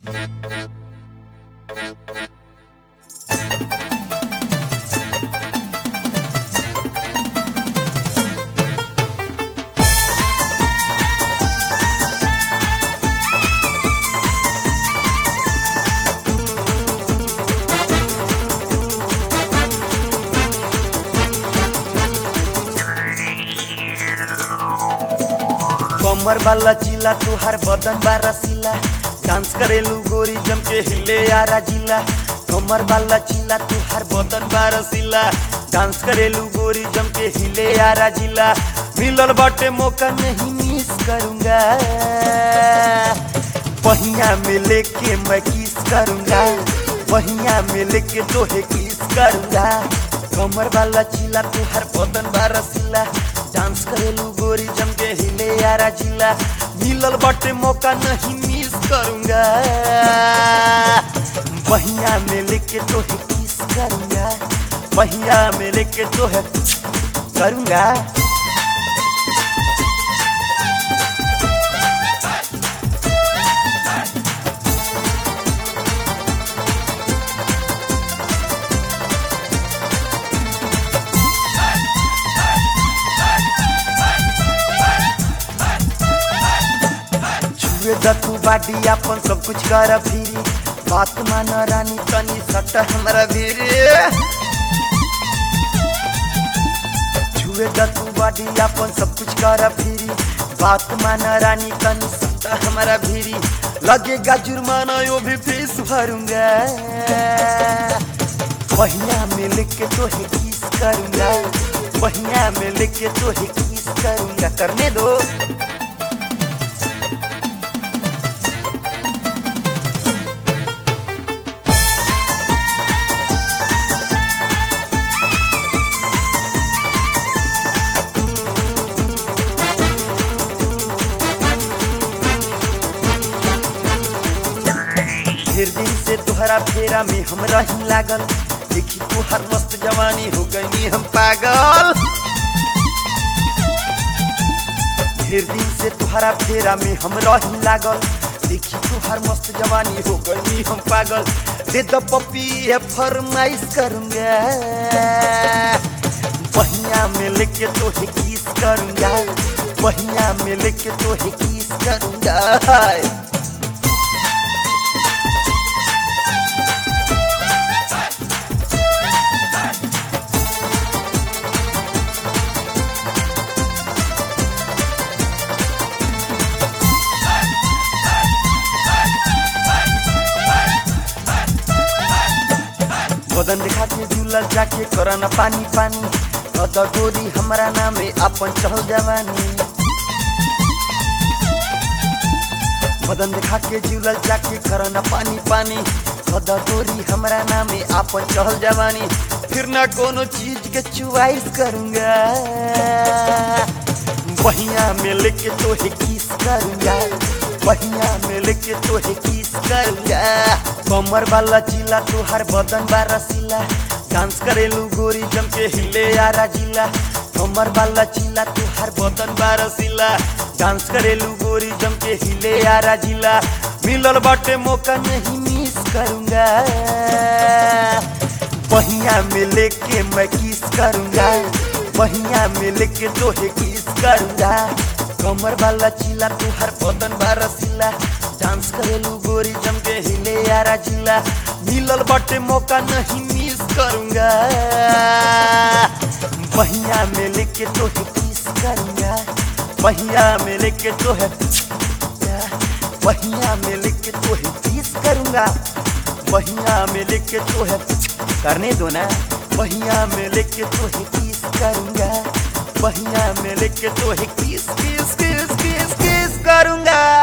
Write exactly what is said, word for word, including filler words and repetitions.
कमर वाला चिला तुहार बदन बारा सिला डांस करेलू गोरी जम के हिले यारा जिला। कमर वाला चिला तुहार बदन बारा सिला डांस करेलू गोरी जम के हिले यारा जिला। मिलल बाटे मौका नहीं मिस करूंगा, पहिया में लेके मैं किस करूंगा, पहिया में लेके तोहे किस करूंगा। कमर वाला चिला तुहार बदन बारा सिला डांस करेलू गोरी जम के हिले यारा जिला। मिलल बाटे मौका नहीं मिस करूंगा, पहिया में लेके तोहे किस करूंगा, पहिया में लेके तोहे करूंगा। तू बाटी अपन सब कुछ कर फिरी, बात मान रानी तनी सट हमरा भीरी। छुए तू बाटी अपन सब कुछ कर फिरी, बात मान रानी तनी सट हमरा भीरी। लगेगा जुर्माना यो भी फीस भरूंगा, पहिया में लेके तोहे किस करूंगा, पहिया में लेके तोहे किस करूंगा। करने दो फिर दिन से तुहरा फेरा में हम रही लागल, देखी तुहर मस्त जवानी हो गई हम पागल। फिर दिन से तुहरा फेरा में हम रही लागल, देखी तुहर मस्त जवानी हो गई हम पागल। दे द पप्पी है फरमाइश करूंगा, पहिया में लेके तोहे किस करूंगा, पहिया में लेके तोहे किस करूंगा। बदन दिखा के झूलल जाके करना पानी पानी, अदा गोरी हमारा नामे अपन चढ़ जवानी। बदन दिखा के झूलल जाके करना पानी पानी, अदा गोरी हमारा नामे अपन चढ़ जवानी। फिर ना कोनो चीज के चुवाइस करूंगा, पहिया में लेके तोहे किस करूंगा, पहिया में लेके तोहे किस करूंगा। कमर वाला चिला तुहार बदन बारा सिला डांस करेलू गोरी जम के हिले यारा जिला। कमर वाला चिला तुहार बदन बारा सिला डांस करेलू गोरी जम के हिले यारा जिला। मिलल बाटे मौका नहीं मिस करूंगा, पहिया में लेके मैं किस करूंगा, पहिया में लेके तोहे किस करूंगा। कमर वाला चिला तुहार बदन बारा सिला डांस करेलू गोरी जम के हिले यारा जिला। मिलल बाटे मौका नहीं मिस करूंगा, पहिया में लेके तोहे किस करूंगा, पहिया में लेके तोहे पहिया में लेके तोहे किस करूंगा, पहिया में लेके तोहे करने दो ना, पहिया में लेके तोहे किस करूंगा, पहिया में लेके तोहे किस किस किस किस किस करूंगा।